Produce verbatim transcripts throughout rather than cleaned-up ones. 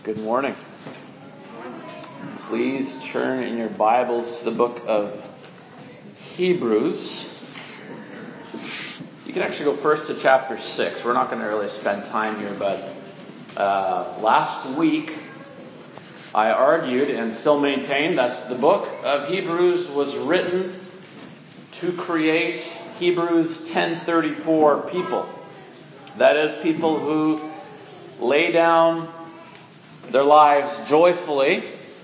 Good morning. Please turn in your Bibles to the book of Hebrews. You can actually go first to chapter six. We're not going to really spend time here, but uh, last week I argued and still maintain that the book of Hebrews was written to create Hebrews ten thirty-four people. That is, people who lay down their lives joyfully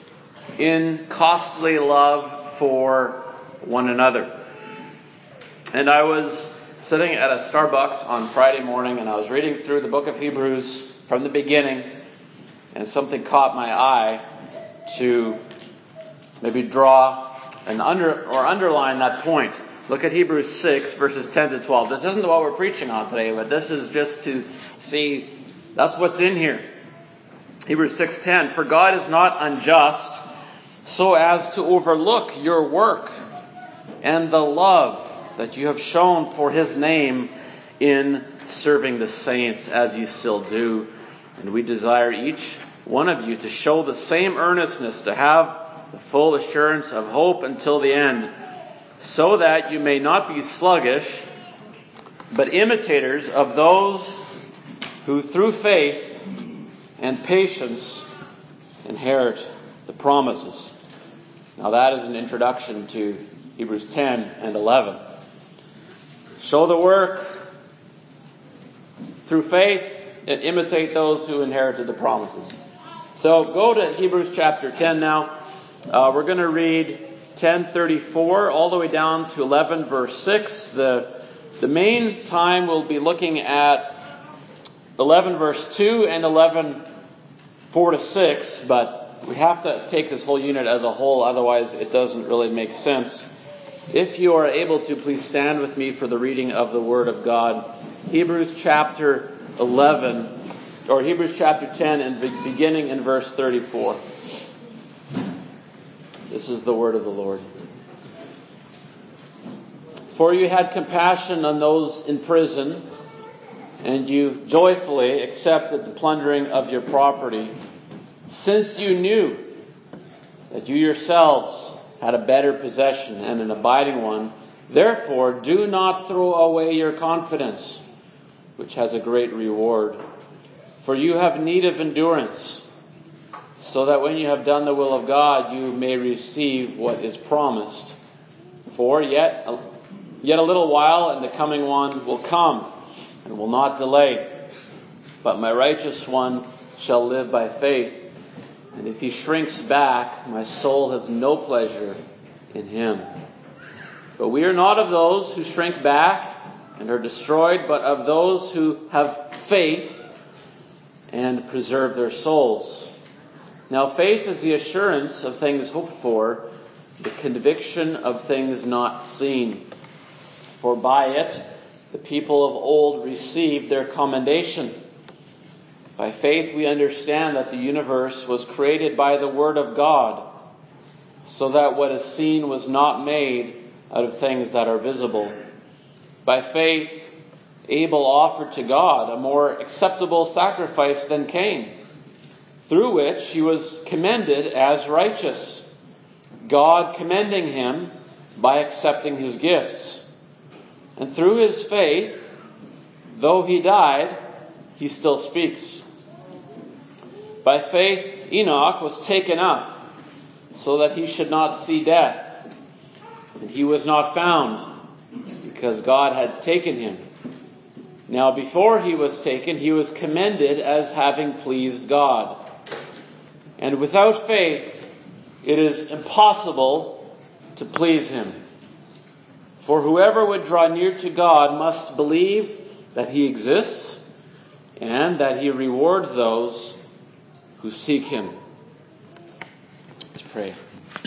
in costly love for one another. And I was sitting at a Starbucks on Friday morning, and I was reading through the book of Hebrews from the beginning, and something caught my eye to maybe draw an under or underline that point. Look at Hebrews six, verses ten to twelve. This isn't what we're preaching on today, but this is just to see that's what's in here. Hebrews six ten, for God is not unjust so as to overlook your work and the love that you have shown for His name in serving the saints as you still do. And we desire each one of you to show the same earnestness, to have the full assurance of hope until the end, so that you may not be sluggish, but imitators of those who through faith and patience inherit the promises. Now that is an introduction to Hebrews ten and eleven. Show the work through faith and imitate those who inherited the promises. So go to Hebrews chapter ten now. Uh, we're going to read ten thirty-four all the way down to eleven verse six. The, the main time we'll be looking at eleven verse two and eleven four to six, but we have to take this whole unit as a whole, otherwise it doesn't really make sense. If you are able to, please stand with me for the reading of the Word of God. Hebrews chapter eleven, or Hebrews chapter ten, and beginning in verse thirty-four. This is the word of the Lord. For you had compassion on those in prison, and you joyfully accepted the plundering of your property, since you knew that you yourselves had a better possession and an abiding one. Therefore, do not throw away your confidence, which has a great reward. For you have need of endurance, so that when you have done the will of God, you may receive what is promised. For yet, yet a little while, and the coming one will come, and will not delay. But my righteous one shall live by faith. And if he shrinks back, my soul has no pleasure in him. But we are not of those who shrink back and are destroyed, but of those who have faith and preserve their souls. Now faith is the assurance of things hoped for, the conviction of things not seen. For by it the people of old received their commendation. By faith we understand that the universe was created by the Word of God, so that what is seen was not made out of things that are visible. By faith Abel offered to God a more acceptable sacrifice than Cain, through which he was commended as righteous, God commending him by accepting his gifts. And through his faith, though he died, he still speaks. By faith, Enoch was taken up, so that he should not see death. And he was not found, because God had taken him. Now before he was taken, he was commended as having pleased God. And without faith, it is impossible to please him. For whoever would draw near to God must believe that he exists, and that he rewards those who seek him. Let's pray.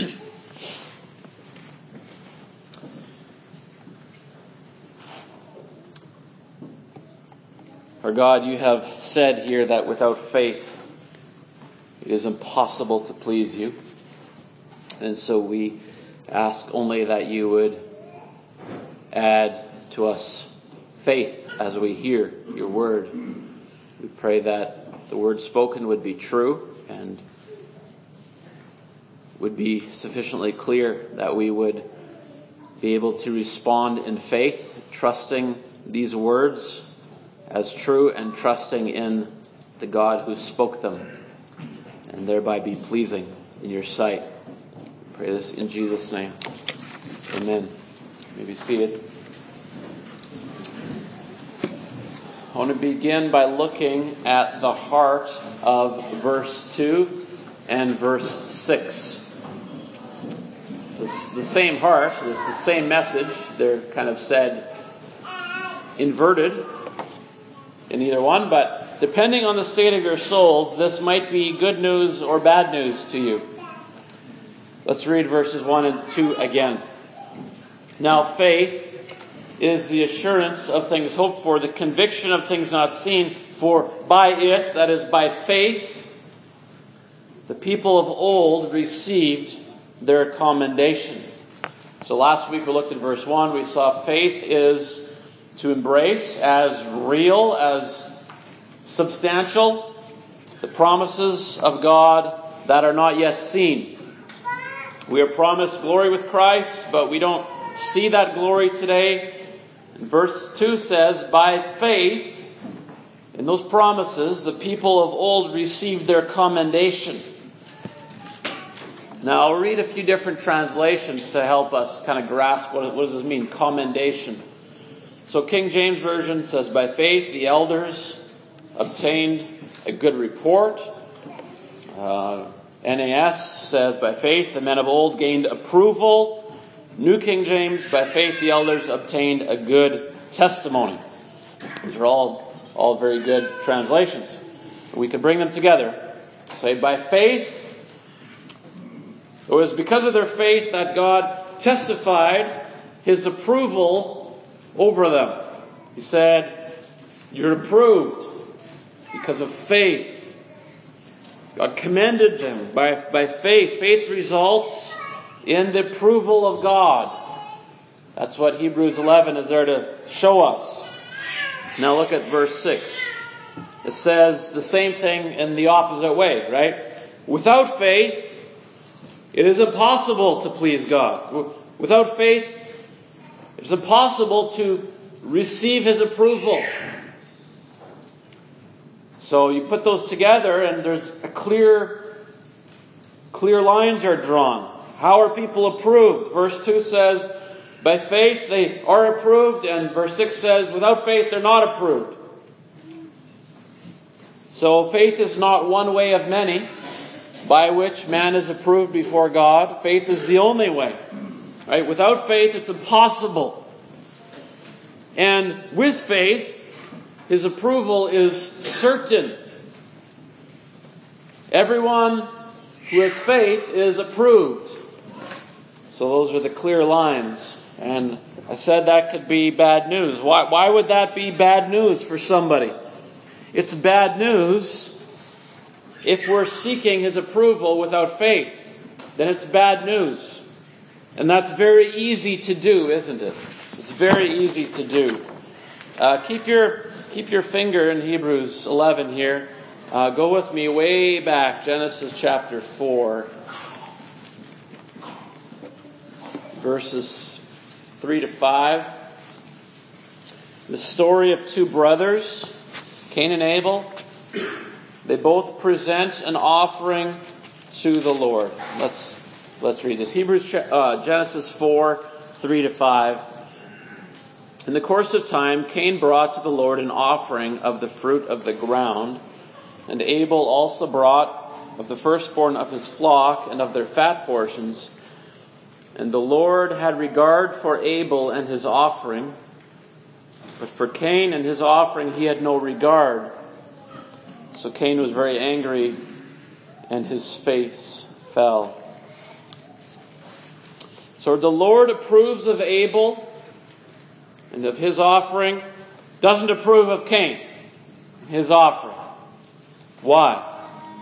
Our God, you have said here that without faith it is impossible to please you. And so we ask only that you would add to us faith as we hear your word. We pray that the word spoken would be true and would be sufficiently clear that we would be able to respond in faith, trusting these words as true and trusting in the God who spoke them, and thereby be pleasing in your sight. Pray this in Jesus' name. Amen. You may be seated. I want to begin by looking at the heart of verse two and verse six. It's the same heart, it's the same message. They're kind of said inverted in either one, but depending on the state of your souls, this might be good news or bad news to you. Let's read verses one and two again. Now faith is the assurance of things hoped for, the conviction of things not seen, for by it, that is by faith, the people of old received their commendation. So last week we looked at verse one. We saw faith is to embrace as real, as substantial, the promises of God that are not yet seen. We are promised glory with Christ, but we don't see that glory today. And verse two says, by faith, in those promises, the people of old received their commendation. Now, I'll read a few different translations to help us kind of grasp what, what does this mean, commendation. So King James Version says, by faith the elders obtained a good report. Uh, N A S says, by faith the men of old gained approval. New King James, by faith the elders obtained a good testimony. These are all, all very good translations. We can bring them together. Say, by faith, it was because of their faith that God testified His approval over them. He said, you're approved because of faith. God commended them by, by faith. Faith results in the approval of God. That's what Hebrews eleven is there to show us. Now look at verse six. It says the same thing in the opposite way, right? Without faith, it is impossible to please God. Without faith, it's impossible to receive His approval. So you put those together and there's a clear, clear lines are drawn. How are people approved? Verse two says, by faith they are approved, and verse six says, without faith they're not approved. So faith is not one way of many by which man is approved before God. Faith is the only way. Right? Without faith, it's impossible. And with faith, His approval is certain. Everyone who has faith is approved. So those are the clear lines. And I said that could be bad news. Why, why would that be bad news for somebody? It's bad news if we're seeking His approval without faith. Then it's bad news. And that's very easy to do, isn't it? It's very easy to do. Uh, keep your keep your finger in Hebrews eleven here. Uh, go with me way back, Genesis chapter four, verses three to five. The story of two brothers, Cain and Abel. They both present an offering to the Lord. Let's let's read this. Hebrews uh, Genesis four, three to five. In the course of time, Cain brought to the Lord an offering of the fruit of the ground, and Abel also brought of the firstborn of his flock and of their fat portions. And the Lord had regard for Abel and his offering, but for Cain and his offering he had no regard. So Cain was very angry, and his face fell. So the Lord approves of Abel and of his offering, doesn't approve of Cain, his offering. Why?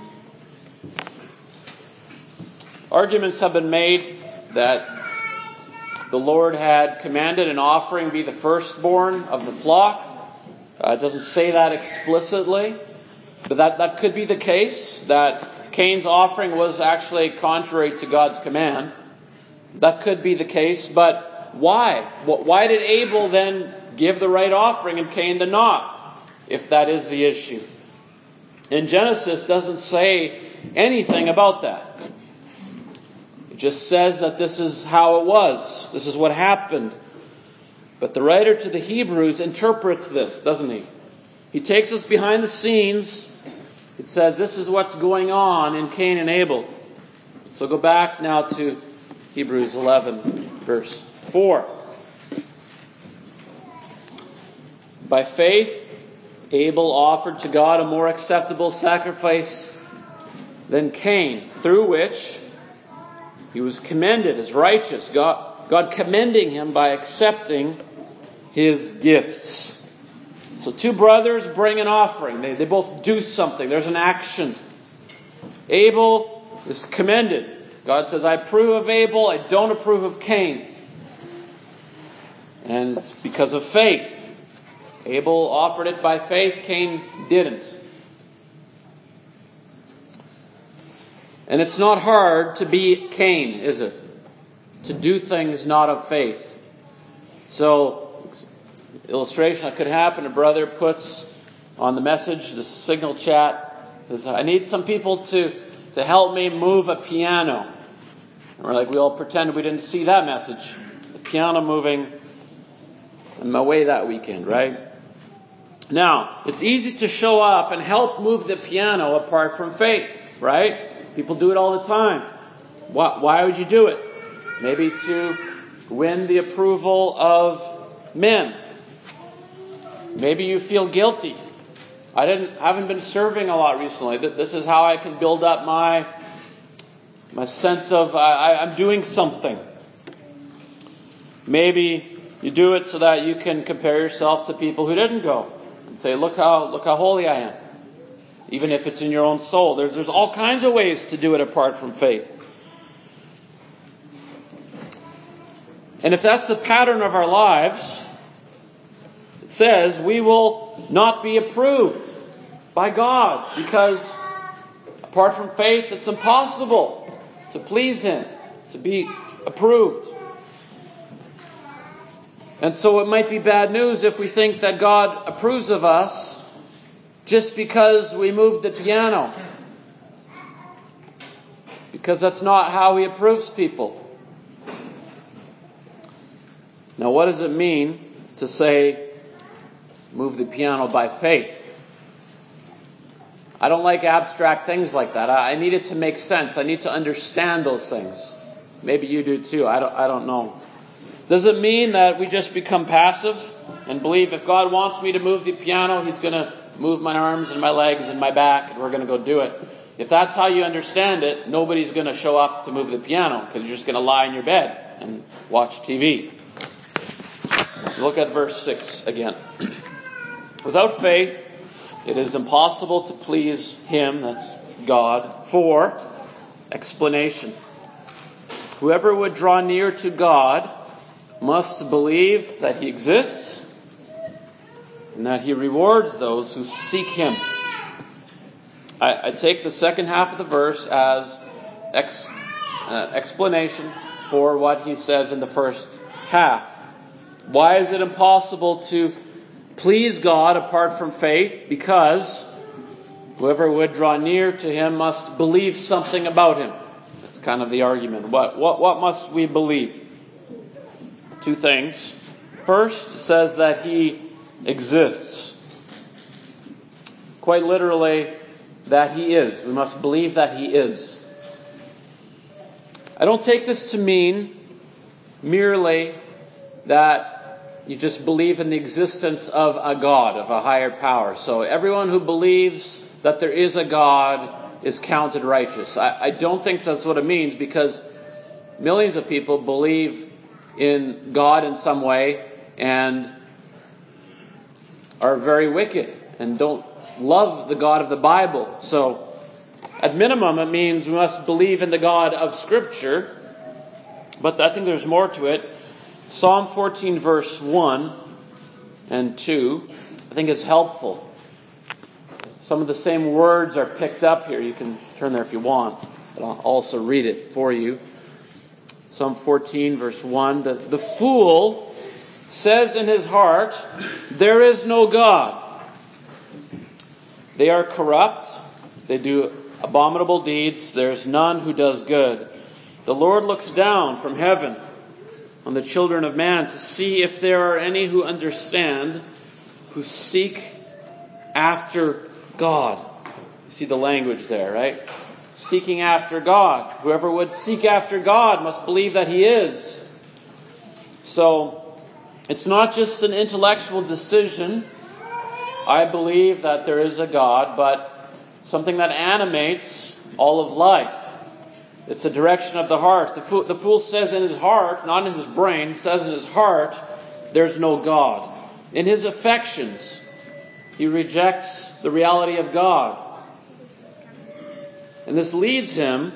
Arguments have been made that the Lord had commanded an offering be the firstborn of the flock. Uh, it doesn't say that explicitly. But that, that could be the case, that Cain's offering was actually contrary to God's command. That could be the case, but why? Why did Abel then give the right offering and Cain did not, if that is the issue? And Genesis doesn't say anything about that. It just says that this is how it was. This is what happened. But the writer to the Hebrews interprets this, doesn't he? He takes us behind the scenes. It says this is what's going on in Cain and Abel. So go back now to Hebrews eleven, verse four. By faith, Abel offered to God a more acceptable sacrifice than Cain, through which he was commended as righteous. God, God commending him by accepting his gifts. So two brothers bring an offering. They, they both do something. There's an action. Abel is commended. God says, I approve of Abel, I don't approve of Cain. And it's because of faith. Abel offered it by faith, Cain didn't. And it's not hard to be Cain, is it? To do things not of faith. So, illustration that could happen, a brother puts on the message, the signal chat, says, I need some people to, to help me move a piano. And we're like, we all pretend we didn't see that message. The piano moving. I'm away that weekend, right? Now, it's easy to show up and help move the piano apart from faith, right? People do it all the time. Why, why would you do it? Maybe to win the approval of men. Maybe you feel guilty. I didn't, haven't been serving a lot recently. This is how I can build up my, my sense of I, I'm doing something. Maybe you do it so that you can compare yourself to people who didn't go and say, look how look how holy I am. Even if it's in your own soul. There, there's all kinds of ways to do it apart from faith. And if that's the pattern of our lives, it says we will not be approved by God, because apart from faith it's impossible to please Him, to be approved. And so it might be bad news if we think that God approves of us just because we moved the piano. Because that's not how He approves people. Now, what does it mean to say, move the piano by faith? I don't like abstract things like that. I need it to make sense. I need to understand those things. Maybe you do too. I don't, I don't know. Does it mean that we just become passive and believe if God wants me to move the piano, He's going to move my arms and my legs and my back and we're going to go do it? If that's how you understand it, nobody's going to show up to move the piano because you're just going to lie in your bed and watch T V. Look at verse six again. Without faith, it is impossible to please Him, that's God, for explanation. Whoever would draw near to God must believe that He exists and that He rewards those who seek Him. I, I take the second half of the verse as ex, uh, explanation for what he says in the first half. Why is it impossible to please God apart from faith? Because whoever would draw near to Him must believe something about Him. That's kind of the argument. What, what, what must we believe? Two things. First, it says that He exists. Quite literally, that He is. We must believe that He is. I don't take this to mean merely that you just believe in the existence of a God, of a higher power. So everyone who believes that there is a God is counted righteous. I, I don't think that's what it means, because millions of people believe in God in some way and are very wicked and don't love the God of the Bible. So at minimum it means we must believe in the God of Scripture, but I think there's more to it. Psalm fourteen verse one and two I think is helpful. Some of the same words are picked up here. You can turn there if you want, but I'll also read it for you. Psalm fourteen, verse one. The, the fool says in his heart, there is no God. They are corrupt. They do abominable deeds. There is none who does good. The Lord looks down from heaven on the children of man to see if there are any who understand, who seek after God. You see the language there, right? Seeking after God. Whoever would seek after God must believe that He is. So, it's not just an intellectual decision. I believe that there is a God, but something that animates all of life. It's a direction of the heart. The fool, the fool says in his heart, not in his brain, says in his heart, there's no God. In his affections, he rejects the reality of God. And this leads him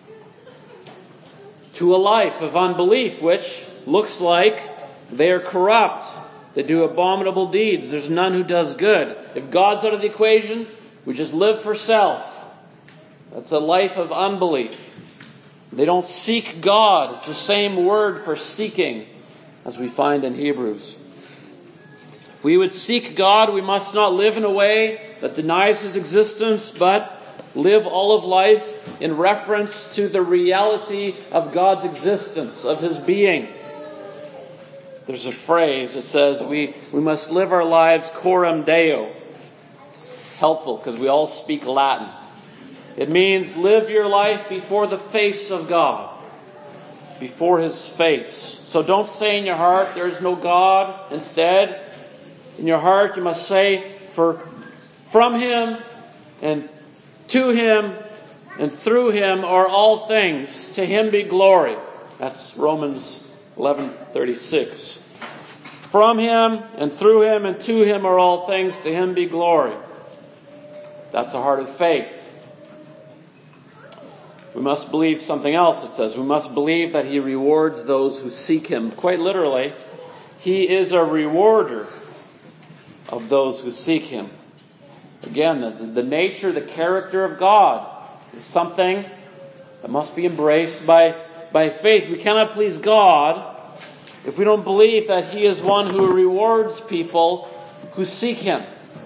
to a life of unbelief, which looks like they are corrupt. They do abominable deeds. There's none who does good. If God's out of the equation, we just live for self. That's a life of unbelief. They don't seek God. It's the same word for seeking as we find in Hebrews. If we would seek God, we must not live in a way that denies His existence, but live all of life in reference to the reality of God's existence, of His being. There's a phrase that says we, we must live our lives coram Deo. It's helpful because we all speak Latin. It means live your life before the face of God, before His face. So don't say in your heart, there is no God. Instead, in your heart you must say, for from Him and to Him and through Him are all things. To Him be glory. That's Romans eleven thirty-six. From Him and through Him and to Him are all things. To Him be glory. That's the heart of faith. We must believe something else, it says. We must believe that He rewards those who seek Him. Quite literally, He is a rewarder of those who seek Him. Again, the, the nature, the character of God is something that must be embraced by, by faith. We cannot please God if we don't believe that He is one who rewards people who seek Him.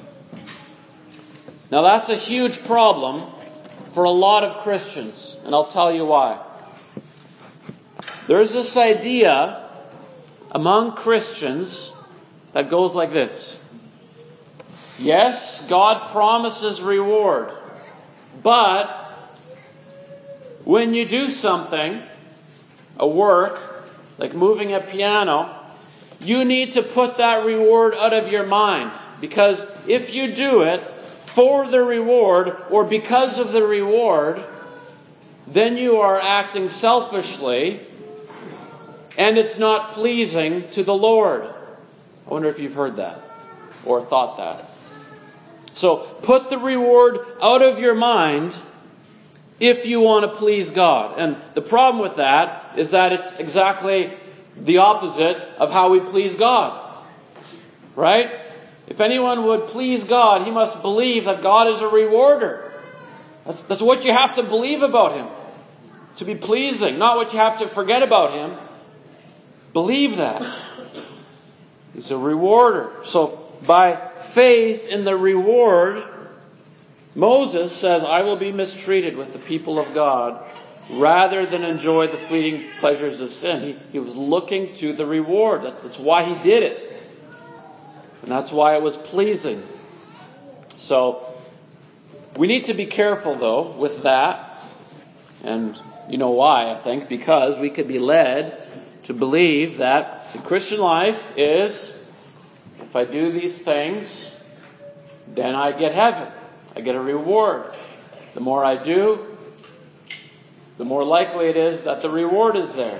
Now that's a huge problem for a lot of Christians, and I'll tell you why. There's this idea among Christians that goes like this. Yes, God promises reward, but when you do something, a work, like moving a piano, you need to put that reward out of your mind. Because if you do it for the reward or because of the reward, then you are acting selfishly and it's not pleasing to the Lord. I wonder if you've heard that or thought that. So put the reward out of your mind if you want to please God. And the problem with that is that it's exactly the opposite of how we please God. Right? If anyone would please God, he must believe that God is a rewarder. That's, that's what you have to believe about Him. To be pleasing, not what you have to forget about Him. Believe that. He's a rewarder. So by faith in the reward, Moses says, I will be mistreated with the people of God rather than enjoy the fleeting pleasures of sin. He, he was looking to the reward. That, that's why he did it. And that's why it was pleasing. So, we need to be careful, though, with that. And you know why, I think. Because we could be led to believe that the Christian life is, if I do these things, then I get heaven. I get a reward. The more I do, the more likely it is that the reward is there.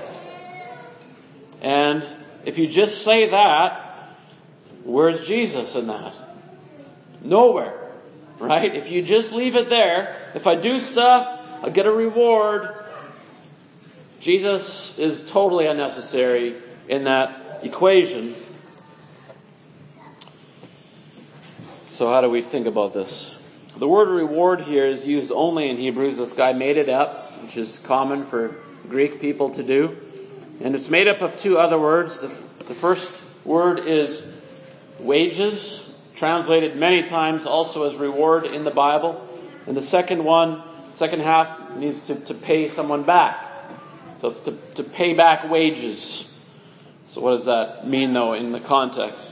And if you just say that, where's Jesus in that? Nowhere. Right? If you just leave it there, if I do stuff, I'll get a reward. Jesus is totally unnecessary in that equation. So how do we think about this? The word reward here is used only in Hebrews. This guy made it up, which is common for Greek people to do. And it's made up of two other words. The, the first word is wages, translated many times also as reward in the Bible. And the second one, second half, means to, to pay someone back. So it's to, to pay back wages. So what does that mean, though, in the context?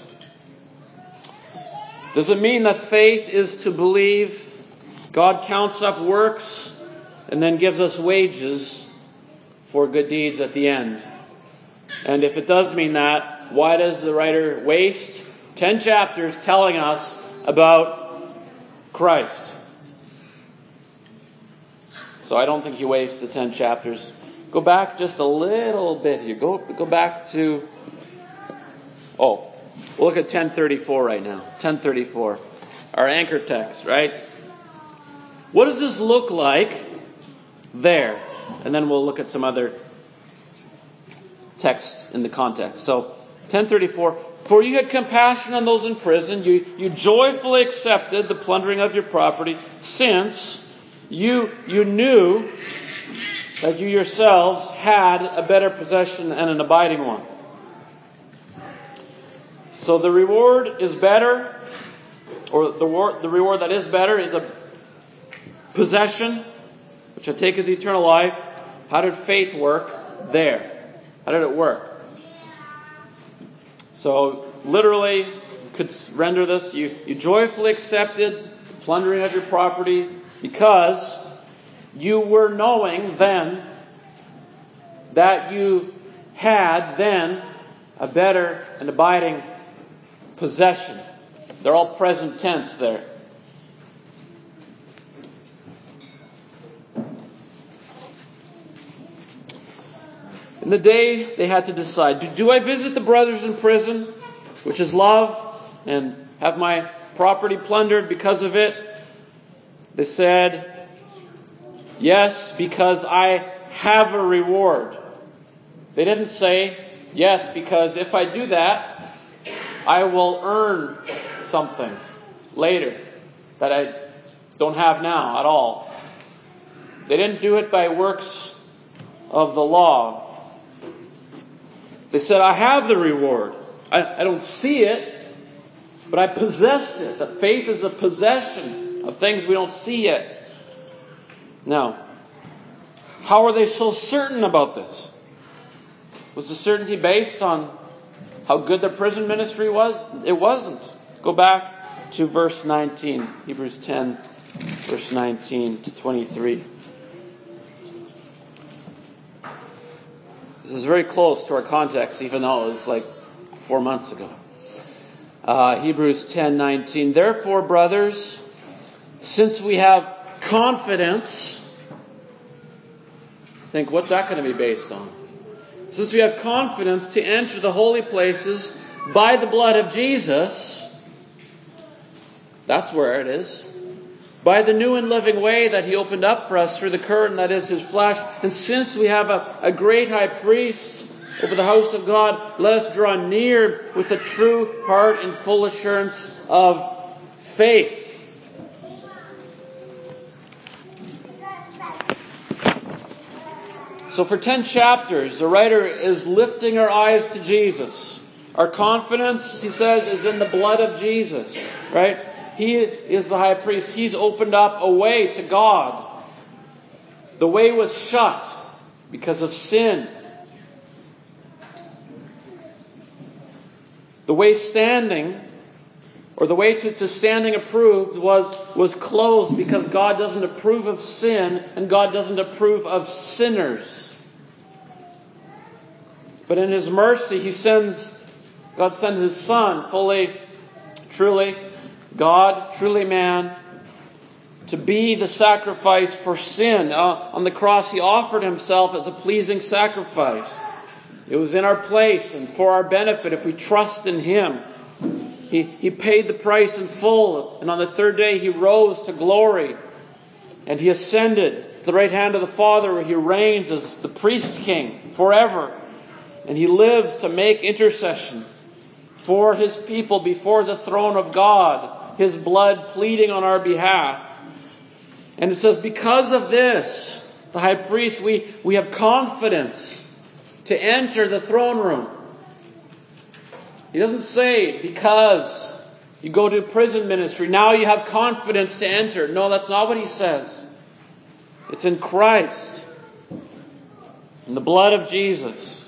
Does it mean that faith is to believe God counts up works and then gives us wages for good deeds at the end? And if it does mean that, why does the writer waste ten chapters telling us about Christ? So I don't think he wastes the ten chapters. Go back just a little bit here. Go, go back to... Oh, we'll look at ten thirty-four right now. ten thirty-four. Our anchor text, right? What does this look like there? And then we'll look at some other texts in the context. So, ten thirty-four. For you had compassion on those in prison. You, you joyfully accepted the plundering of your property, since you, you knew that you yourselves had a better possession and an abiding one. So the reward is better, or the reward, the reward that is better is a possession, which I take as eternal life. How did faith work there? How did it work? So literally, could render this, you, you joyfully accepted the plundering of your property because you were knowing then that you had then a better and abiding possession. They're all present tense there. In the day they had to decide, do, do I visit the brothers in prison, which is love, and have my property plundered because of it? They said, yes, because I have a reward. They didn't say, yes, because if I do that, I will earn something later that I don't have now at all. They didn't do it by works of the law. They said, I have the reward. I, I don't see it, but I possess it. That faith is a possession of things we don't see yet. Now, how are they so certain about this? Was the certainty based on how good their prison ministry was? It wasn't. Go back to verse nineteen. Hebrews ten, verse nineteen to twenty-three. This is very close to our context, even though it was like four months ago. Uh, Hebrews ten nineteen. Therefore, brothers, since we have confidence, think, what's that going to be based on? Since we have confidence to enter the holy places by the blood of Jesus, that's where it is. By the new and living way that He opened up for us through the curtain that is His flesh. And since we have a, a great high priest over the house of God, let us draw near with a true heart and full assurance of faith. So for ten chapters, the writer is lifting our eyes to Jesus. Our confidence, he says, is in the blood of Jesus, right? He is the high priest. He's opened up a way to God. The way was shut because of sin. The way standing, or the way to, to standing approved was, was closed because God doesn't approve of sin and God doesn't approve of sinners. But in His mercy, He sends, God sent His Son, fully, truly God, truly man, to be the sacrifice for sin. Uh, on the cross, He offered Himself as a pleasing sacrifice. It was in our place and for our benefit if we trust in Him. He, he paid the price in full, and on the third day He rose to glory. And He ascended to the right hand of the Father, where He reigns as the priest king forever. And He lives to make intercession for His people before the throne of God, His blood pleading on our behalf. And it says, because of this, the high priest, we, we have confidence to enter the throne room. He doesn't say, because you go to prison ministry, now you have confidence to enter. No, that's not what he says. It's in Christ, in the blood of Jesus.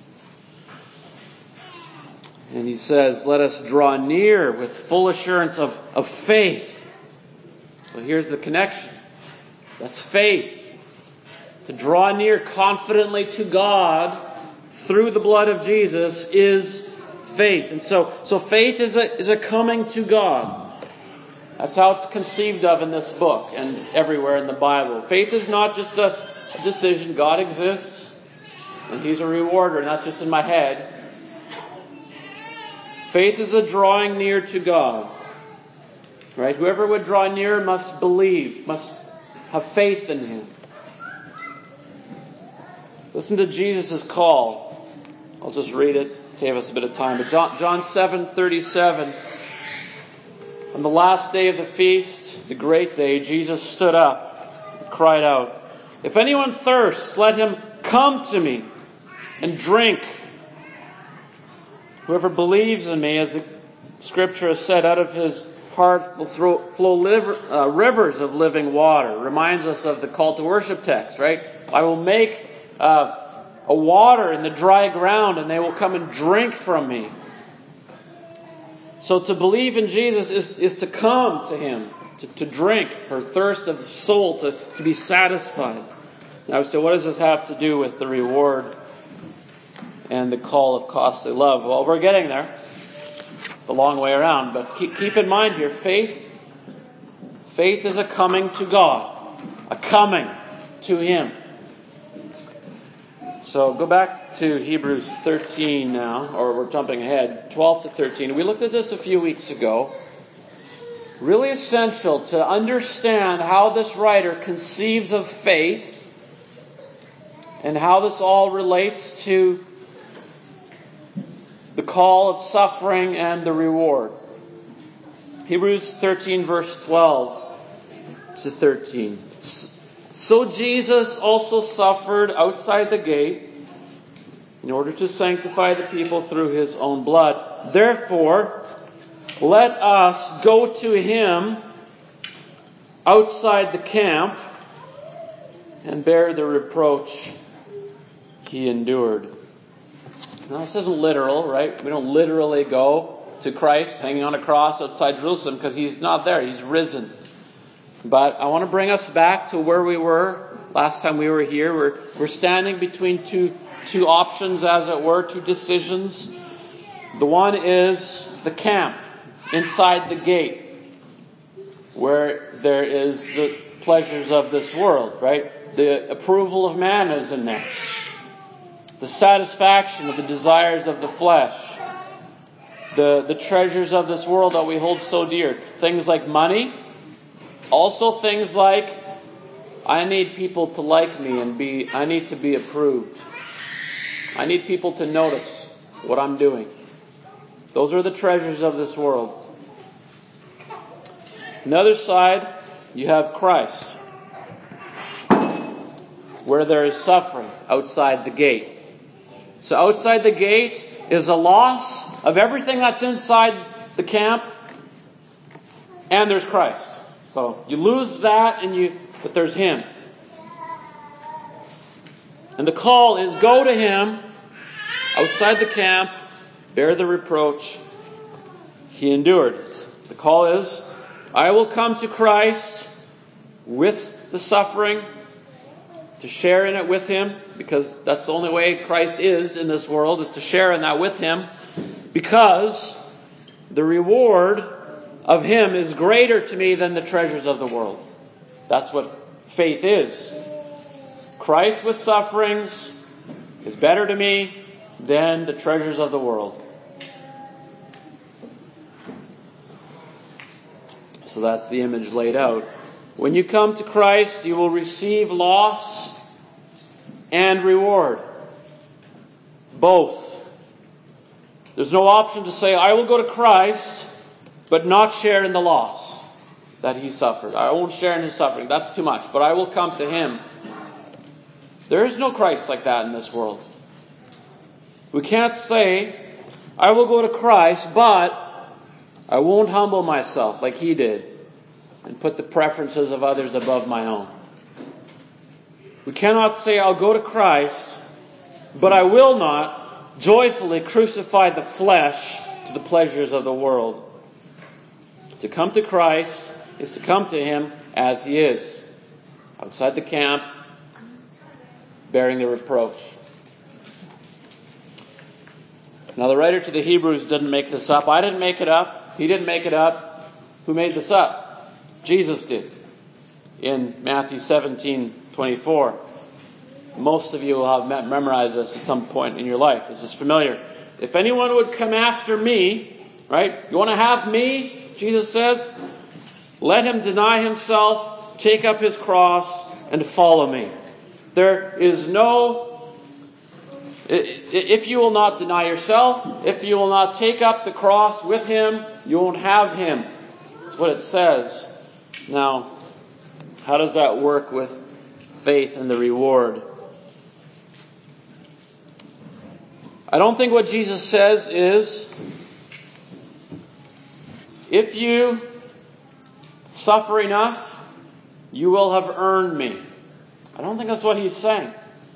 And he says, let us draw near with full assurance of, of faith. So here's the connection. That's faith. To draw near confidently to God through the blood of Jesus is faith. And so, so faith is a, is a coming to God. That's how it's conceived of in this book and everywhere in the Bible. Faith is not just a, a decision. God exists and He's a rewarder, and that's just in my head. Faith is a drawing near to God. Right? Whoever would draw near must believe, must have faith in Him. Listen to Jesus' call. I'll just read it, save us a bit of time. But John, John seven thirty-seven. On the last day of the feast, the great day, Jesus stood up and cried out, if anyone thirsts, let him come to me and drink. Whoever believes in me, as the Scripture has said, out of his heart will throw, flow liver, uh, rivers of living water. Reminds us of the call to worship text, right? I will make uh, a water in the dry ground, and they will come and drink from me. So to believe in Jesus is, is to come to Him, to, to drink for thirst of the soul, to, to be satisfied. Now, so what does this have to do with the reward and the call of costly love? Well, we're getting there. A long way around. But keep, keep in mind here, faith, faith is a coming to God. A coming to Him. So go back to Hebrews thirteen now, or we're jumping ahead, twelve to thirteen. We looked at this a few weeks ago. Really essential to understand how this writer conceives of faith and how this all relates to the call of suffering and the reward. Hebrews thirteen verse twelve to thirteen. So Jesus also suffered outside the gate in order to sanctify the people through His own blood. Therefore, let us go to Him outside the camp and bear the reproach He endured. Now, this isn't literal, right? We don't literally go to Christ hanging on a cross outside Jerusalem because He's not there. He's risen. But I want to bring us back to where we were last time we were here. We're, we're standing between two, two options, as it were, two decisions. The one is the camp inside the gate, where there is the pleasures of this world, right? The approval of man is in there. The satisfaction of the desires of the flesh. The, the treasures of this world that we hold so dear. Things like money. Also things like, I need people to like me and be, I need to be approved. I need people to notice what I'm doing. Those are the treasures of this world. On the other side, you have Christ, where there is suffering outside the gate. So outside the gate is a loss of everything that's inside the camp, and there's Christ. So you lose that, and you, but there's Him. And the call is, go to Him outside the camp, bear the reproach He endured. The call is, I will come to Christ with the suffering, to share in it with Him, because that's the only way Christ is in this world, is to share in that with Him, because the reward of Him is greater to me than the treasures of the world. That's what faith is. Christ with sufferings is better to me than the treasures of the world. So that's the image laid out. When you come to Christ, you will receive loss and reward. Both. There's no option to say, I will go to Christ, but not share in the loss. that he suffered. I won't share in his suffering. That's too much. But I will come to him. There is no Christ like that in this world. We can't say, I will go to Christ, but I won't humble myself like he did and put the preferences of others above my own. We cannot say, I'll go to Christ, but I will not joyfully crucify the flesh to the pleasures of the world. To come to Christ is to come to him as he is, outside the camp, bearing the reproach. Now the writer to the Hebrews didn't make this up. I didn't make it up. He didn't make it up. Who made this up? Jesus did. In Matthew seventeen twenty-four. Most of you will have memorized this at some point in your life. This is familiar. If anyone would come after me, right? You want to have me? Jesus says, let him deny himself, take up his cross, and follow me. There is no, if you will not deny yourself, if you will not take up the cross with him, you won't have him. That's what it says. Now, how does that work with faith and the reward? I don't think what Jesus says is, if you suffer enough, you will have earned me. I don't think that's what he's saying.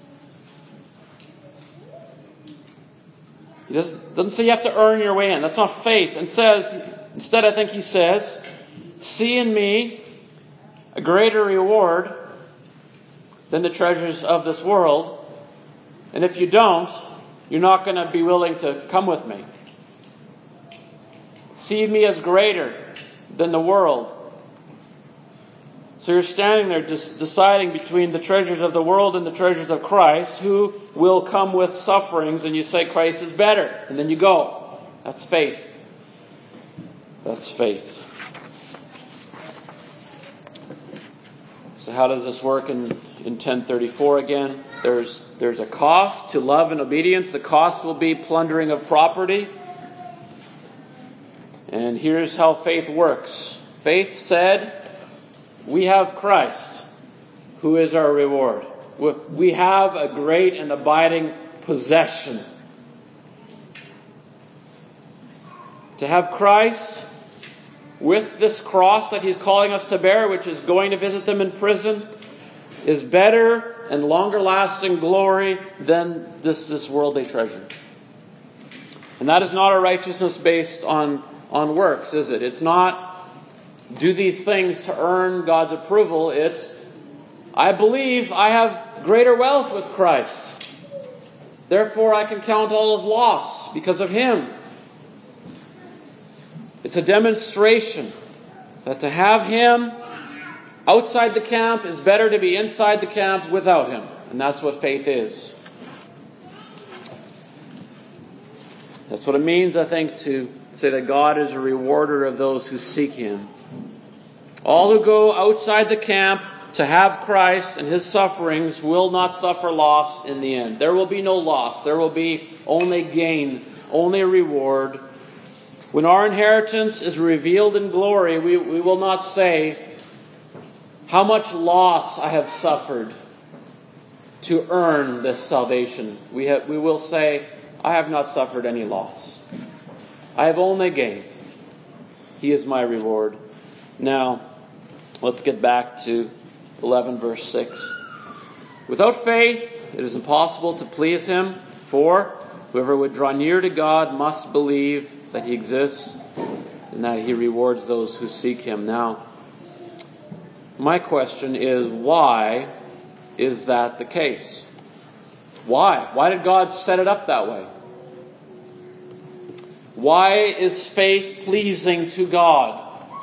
He doesn't, doesn't say you have to earn your way in. That's not faith. And says, instead I think he says, see in me a greater reward than the treasures of this world. And if you don't, you're not going to be willing to come with me. See me as greater than the world. So you're standing there just deciding between the treasures of the world and the treasures of Christ, who will come with sufferings, and you say Christ is better. And then you go. That's faith. That's faith. So how does this work in, in ten thirty-four again? There's, there's a cost to love and obedience. The cost will be plundering of property. And here's how faith works. Faith said, we have Christ, who is our reward. We have a great and abiding possession. To have Christ with this cross that he's calling us to bear, which is going to visit them in prison, is better and longer lasting glory than this, this worldly treasure. And that is not a righteousness based on, on works, is it? It's not do these things to earn God's approval. It's, I believe I have greater wealth with Christ. Therefore I can count all as loss because of him. It's a demonstration that to have him outside the camp is better to be inside the camp without him. And that's what faith is. That's what it means, I think, to say that God is a rewarder of those who seek him. All who go outside the camp to have Christ and his sufferings will not suffer loss in the end. There will be no loss. There will be only gain, only reward. When our inheritance is revealed in glory, we, we will not say, how much loss I have suffered to earn this salvation. We, have, we will say, I have not suffered any loss. I have only gained. He is my reward. Now, let's get back to eleven verse six. Without faith, it is impossible to please him, for whoever would draw near to God must believe that he exists and that he rewards those who seek him. Now, my question is, why is that the case? Why? Why did God set it up that way? Why is faith pleasing to God?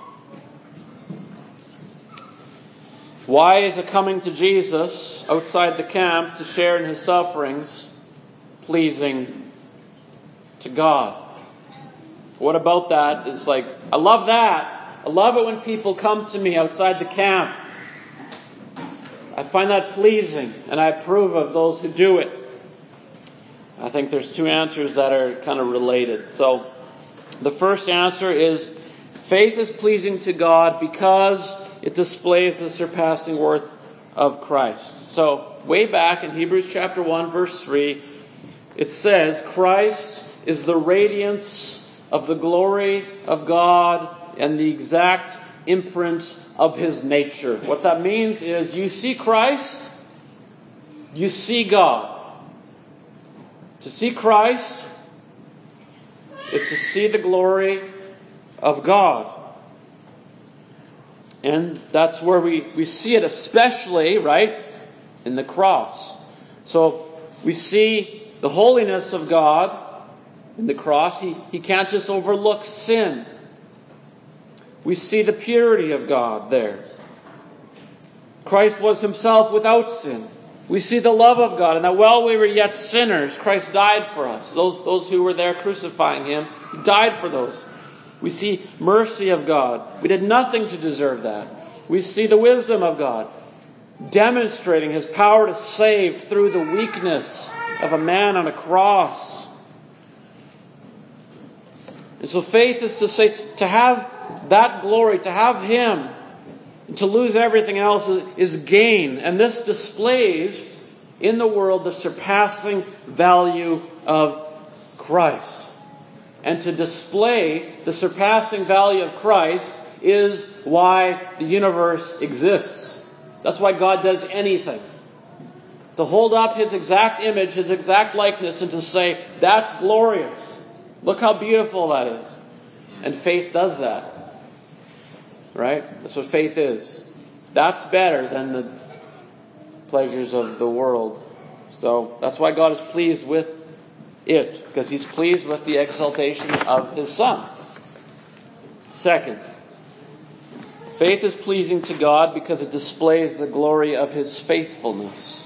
Why is a coming to Jesus outside the camp to share in his sufferings pleasing to God? What about that is like, I love that. I love it when people come to me outside the camp. I find that pleasing, and I approve of those who do it. I think there's two answers that are kind of related. So, the first answer is Faith is pleasing to God because it displays the surpassing worth of Christ. So, way back in Hebrews chapter one, verse three, it says, Christ is the radiance of the glory of God and the exact imprint of His nature. What that means is, you see Christ, you see God. To see Christ is to see the glory of God. And that's where we, we see it especially, right, in the cross. So we see the holiness of God in the cross. He, he can't just overlook sin. We see the purity of God there. Christ was Himself without sin. We see the love of God, and that while we were yet sinners, Christ died for us. Those, those who were there crucifying Him, He died for those. We see mercy of God. We did nothing to deserve that. We see the wisdom of God, demonstrating His power to save through the weakness of a man on a cross. And so faith is to say, to have that glory, to have Him, and to lose everything else is gain. And this displays in the world the surpassing value of Christ. And to display the surpassing value of Christ is why the universe exists. That's why God does anything. To hold up His exact image, His exact likeness, and to say, that's glorious. Look how beautiful that is. And faith does that. Right? That's what faith is. That's better than the pleasures of the world. So that's why God is pleased with it, because He's pleased with the exaltation of His Son. Second, faith is pleasing to God because it displays the glory of His faithfulness.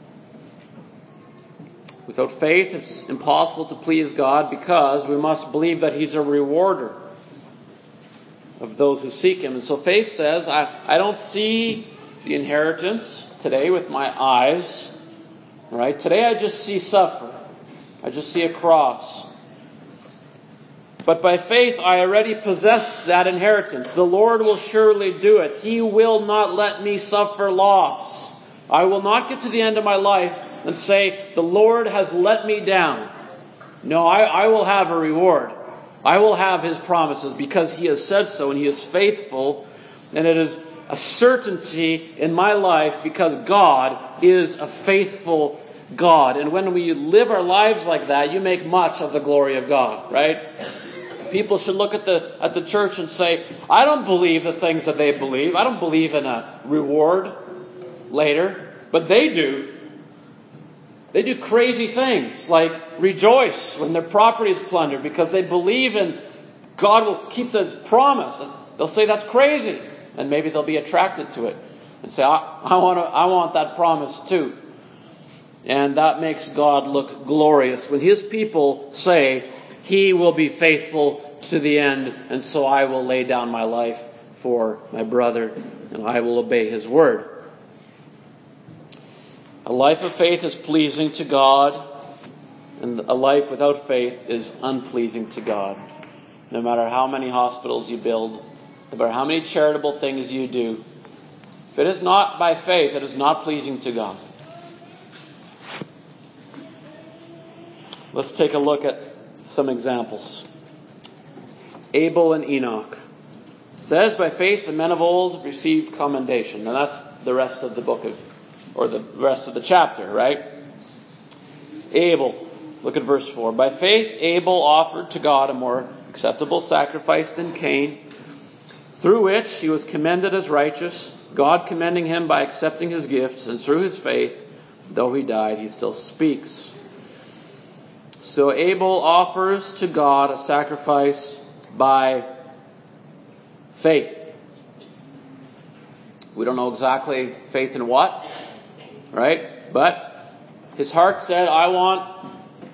Without faith, it's impossible to please God because we must believe that He's a rewarder of those who seek Him. And so faith says, I, I don't see the inheritance today with my eyes. Right? Today I just see suffering. I just see a cross. But by faith I already possess that inheritance. The Lord will surely do it. He will not let me suffer loss. I will not get to the end of my life and say, the Lord has let me down. No, I, I will have a reward. I will have His promises because He has said so and He is faithful. And it is a certainty in my life because God is a faithful God. And when we live our lives like that, you make much of the glory of God, right? People should look at the at the church and say, I don't believe the things that they believe. I don't believe in a reward later. But they do. They do crazy things like rejoice when their property is plundered because they believe in God will keep His promise. They'll say that's crazy. And maybe they'll be attracted to it and say, I, I want to, I want that promise too. And that makes God look glorious when His people say, He will be faithful to the end, and so I will lay down my life for my brother, and I will obey His word. A life of faith is pleasing to God, and a life without faith is unpleasing to God. No matter how many hospitals you build, no matter how many charitable things you do, if it is not by faith, it is not pleasing to God. Let's take a look at some examples. Abel and Enoch. It says, by faith the men of old received commendation. And that's the rest of the book of, or the rest of the chapter, right? Abel, look at verse four. By faith Abel offered to God a more acceptable sacrifice than Cain, through which he was commended as righteous, God commending him by accepting his gifts, and through his faith, though he died, he still speaks. So Abel offers to God a sacrifice by faith. We don't know exactly faith in what, right? But his heart said, I want,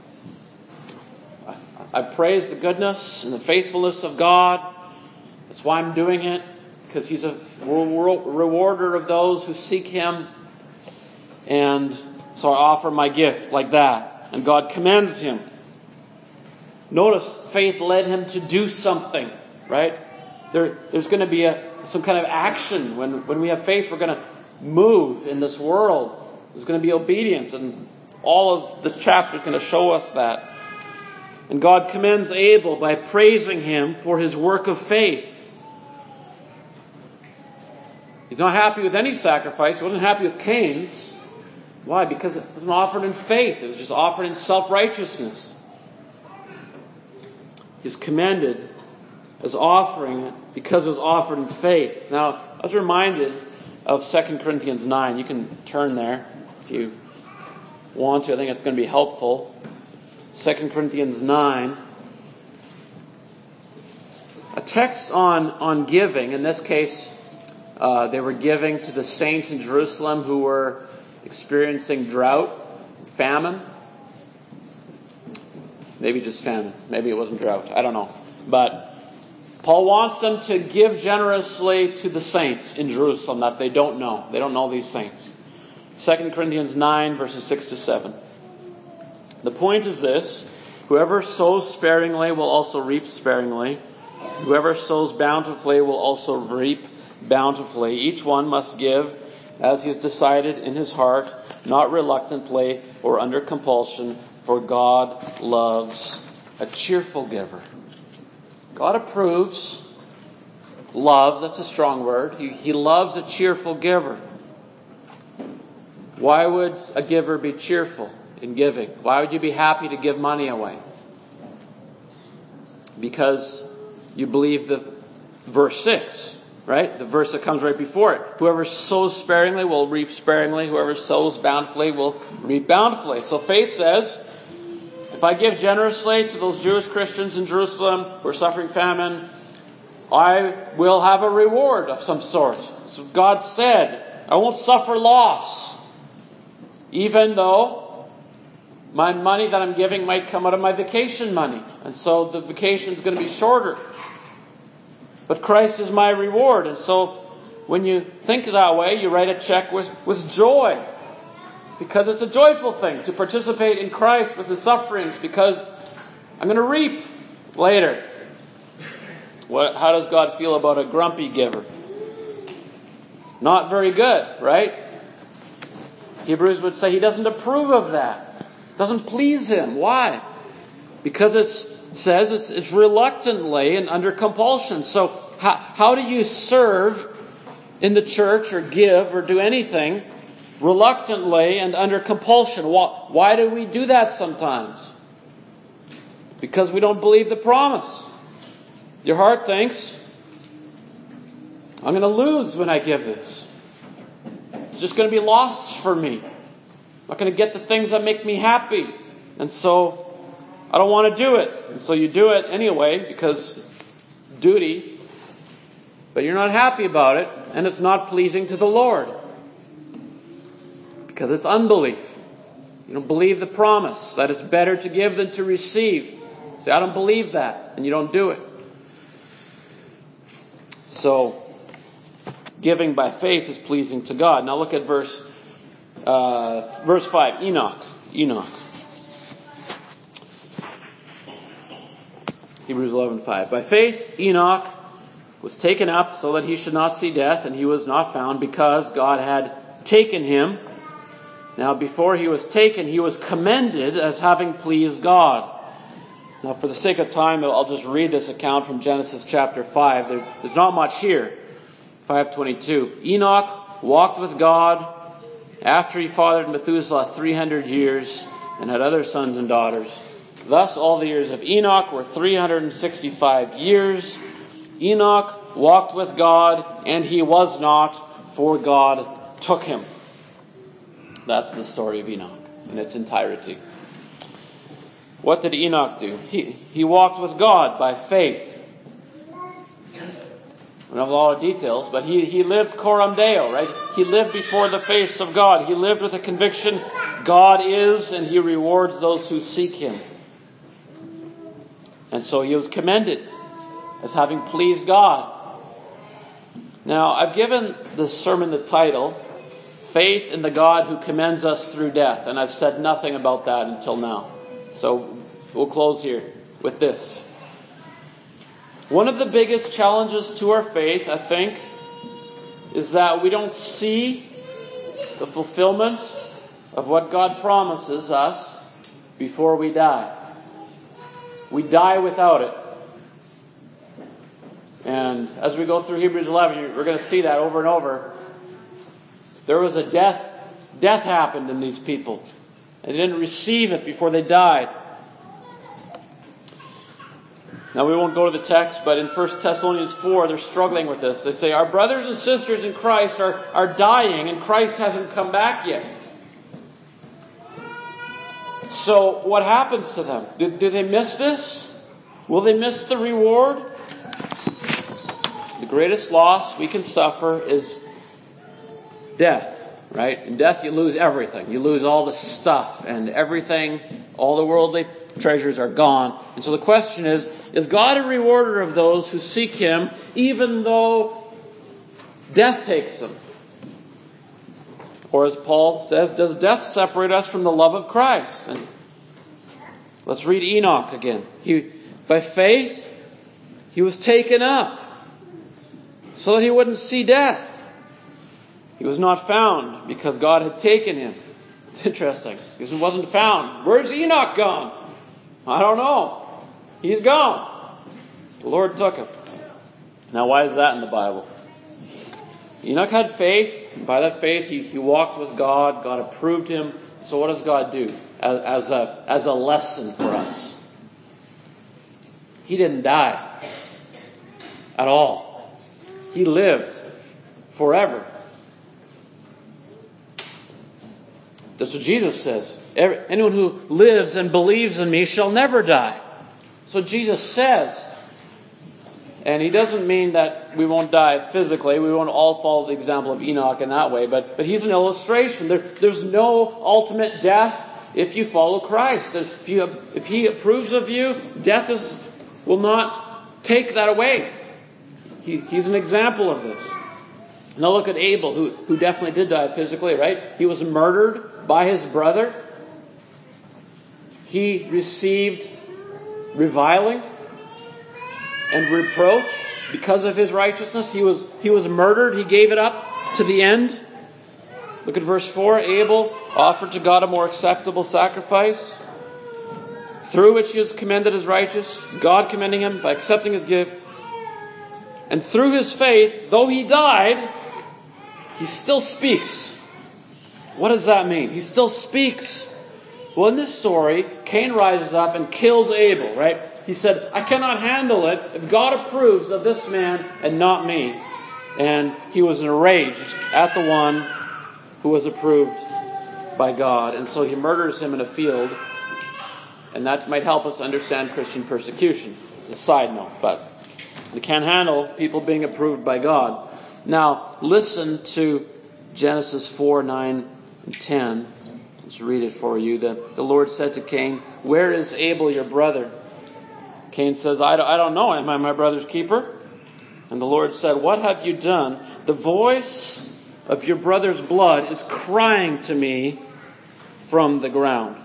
I praise the goodness and the faithfulness of God. That's why I'm doing it, because He's a rewarder of those who seek Him. And so I offer my gift like that. And God commends him. Notice, faith led him to do something, right? there, there's going to be a, some kind of action. When, when we have faith, we're going to move in this world. There's going to be obedience. And all of this chapter is going to show us that. And God commends Abel by praising him for his work of faith. He's not happy with any sacrifice. He wasn't happy with Cain's. Why? Because it wasn't offered in faith. It was just offered in self-righteousness. He's commended as offering it because it was offered in faith. Now, I was reminded of Second Corinthians nine. You can turn there if you want to. I think it's going to be helpful. Second Corinthians nine. A text on, on giving. In this case, uh, they were giving to the saints in Jerusalem who were experiencing drought, famine. Maybe just famine. Maybe it wasn't drought. I don't know. But Paul wants them to give generously to the saints in Jerusalem that they don't know. They don't know these saints. Second Corinthians nine, verses six to seven. The point is this: whoever sows sparingly will also reap sparingly. Whoever sows bountifully will also reap bountifully. Each one must give as he has decided in his heart, not reluctantly or under compulsion, for God loves a cheerful giver. God approves, loves, that's a strong word. He, he loves a cheerful giver. Why would a giver be cheerful in giving? Why would you be happy to give money away? Because you believe the verse six, right? The verse that comes right before it. Whoever sows sparingly will reap sparingly. Whoever sows bountifully will reap bountifully. So faith says, if I give generously to those Jewish Christians in Jerusalem who are suffering famine, I will have a reward of some sort. So God said, I won't suffer loss, even though my money that I'm giving might come out of my vacation money. And so the vacation is going to be shorter. But Christ is my reward. And so when you think that way, you write a check with, with joy. Because it's a joyful thing to participate in Christ with His sufferings, because I'm going to reap later. What, how does God feel about a grumpy giver? Not very good, right? Hebrews would say He doesn't approve of that. It doesn't please Him. Why? Because it says it's, it's reluctantly and under compulsion. So how, how do you serve in the church or give or do anything reluctantly and under compulsion? Why, why do we do that sometimes? Because we don't believe the promise. Your heart thinks, I'm going to lose when I give this. It's just going to be lost for me. I'm not going to get the things that make me happy. And so I don't want to do it. And so you do it anyway because duty. But you're not happy about it, and it's not pleasing to the Lord. Because it's unbelief. You don't believe the promise that it's better to give than to receive. You say, I don't believe that, and you don't do it. So, giving by faith is pleasing to God. Now look at verse uh, verse five. Enoch. Enoch. Hebrews eleven five. By faith, Enoch was taken up so that he should not see death, and he was not found because God had taken him. Now, before he was taken, he was commended as having pleased God. Now, for the sake of time, I'll just read this account from Genesis chapter five. There, there's not much here. five twenty-two. Enoch walked with God after he fathered Methuselah three hundred years and had other sons and daughters. Thus, all the years of Enoch were three hundred sixty-five years. Enoch walked with God, and he was not, for God took him. That's the story of Enoch in its entirety. What did Enoch do? He, he walked with God by faith. I don't have a lot of details, but he, he lived coram Deo, right? He lived before the face of God. He lived with a conviction God is, and He rewards those who seek Him. And so he was commended as having pleased God. Now, I've given the sermon the title, Faith in the God who commends us through death. And I've said nothing about that until now. So we'll close here with this. One of the biggest challenges to our faith, I think, is that we don't see the fulfillment of what God promises us before we die. We die without it. And as we go through Hebrews eleven, we're going to see that over and over. There was a death. Death happened in these people. They didn't receive it before they died. Now we won't go to the text, but in First Thessalonians four, they're struggling with this. They say, our brothers and sisters in Christ are, are dying and Christ hasn't come back yet. So what happens to them? Do, do they miss this? Will they miss the reward? The greatest loss we can suffer is death, right? In death you lose everything. You lose all the stuff and everything, all the worldly treasures are gone. And so the question is, is God a rewarder of those who seek Him even though death takes them? Or as Paul says, does death separate us from the love of Christ? And let's read Enoch again. He, by faith, he was taken up so that he wouldn't see death. He was not found because God had taken him. It's interesting because he wasn't found. Where's Enoch gone? I don't know. He's gone. The Lord took him. Now, why is that in the Bible? Enoch had faith. And by that faith, he, he walked with God. God approved him. So what does God do as, as, a, as a lesson for us? He didn't die at all. He lived forever. That's what Jesus says. Anyone who lives and believes in me shall never die. So Jesus says. And he doesn't mean that we won't die physically. We won't all follow the example of Enoch in that way. But, but he's an illustration. There, there's no ultimate death if you follow Christ. And if, you, if he approves of you, death is, will not take that away. He, he's an example of this. Now look at Abel, who, who definitely did die physically, right? He was murdered by his brother. He received reviling and reproach because of his righteousness. He was, he was murdered. He gave it up to the end. Look at verse four. Abel offered to God a more acceptable sacrifice, through which he is commended as righteous, God commending him by accepting his gift. And through his faith, though he died, he still speaks. What does that mean? He still speaks. Well, in this story, Cain rises up and kills Abel, right? He said, I cannot handle it if God approves of this man and not me. And he was enraged at the one who was approved by God. And so he murders him in a field. And that might help us understand Christian persecution. It's a side note, but we can't handle people being approved by God. Now, listen to Genesis four, nine, and ten. Let's read it for you. The, the Lord said to Cain, where is Abel, your brother? Cain says, I don't, I don't know. Am I my brother's keeper? And the Lord said, what have you done? The voice of your brother's blood is crying to me from the ground.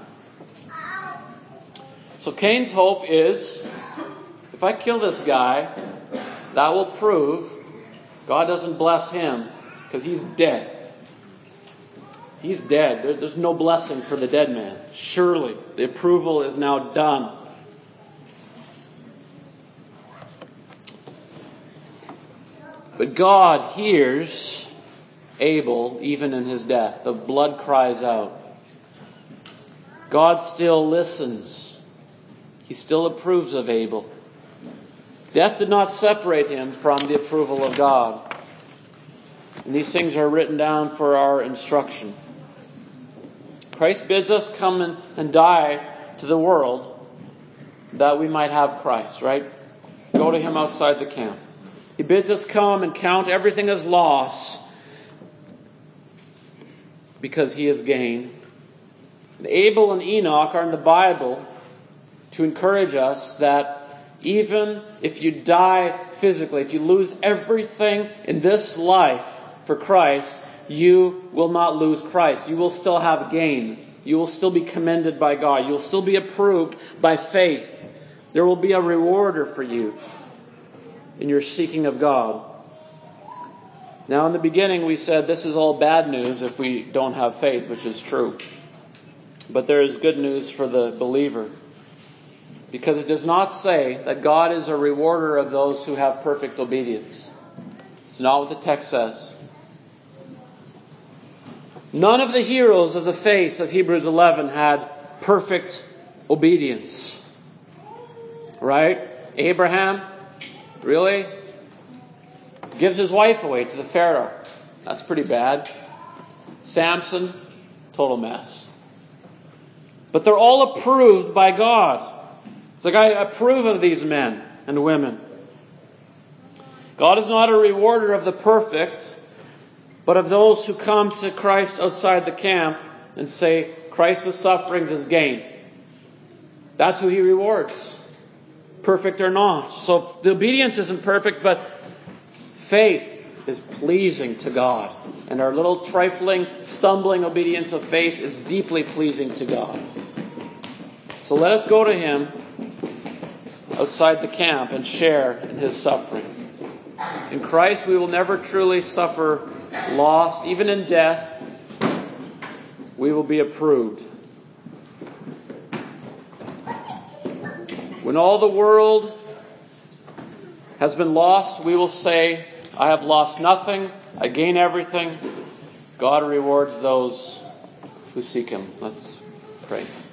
So Cain's hope is, if I kill this guy, that will prove God doesn't bless him because he's dead. He's dead. There, there's no blessing for the dead man. Surely the approval is now done. But God hears Abel even in his death. The blood cries out. God still listens. He still approves of Abel. Death did not separate him from the approval of God. And these things are written down for our instruction. Christ bids us come and, and die to the world that we might have Christ, right? Go to Him outside the camp. He bids us come and count everything as loss because He is gain. And Abel and Enoch are in the Bible to encourage us that even if you die physically, if you lose everything in this life for Christ, you will not lose Christ. You will still have gain. You will still be commended by God. You will still be approved by faith. There will be a rewarder for you. in your seeking of God. Now, in the beginning, we said this is all bad news if we don't have faith, which is true. But there is good news for the believer, because it does not say that God is a rewarder of those who have perfect obedience. It's not what the text says. None of the heroes of the faith of Hebrews eleven had perfect obedience. Right? Abraham, really? Gives his wife away to the Pharaoh. That's pretty bad. Samson, total mess. But they're all approved by God. It's like, I approve of these men and women. God is not a rewarder of the perfect, but of those who come to Christ outside the camp and say, Christ with sufferings is gain. That's who He rewards, perfect or not. So the obedience isn't perfect, but faith is pleasing to God. And our little trifling, stumbling obedience of faith is deeply pleasing to God. So let us go to Him outside the camp and share in His suffering. In Christ we will never truly suffer loss. Even in death, we will be approved. When all the world has been lost, we will say, I have lost nothing, I gain everything. God rewards those who seek Him. Let's pray.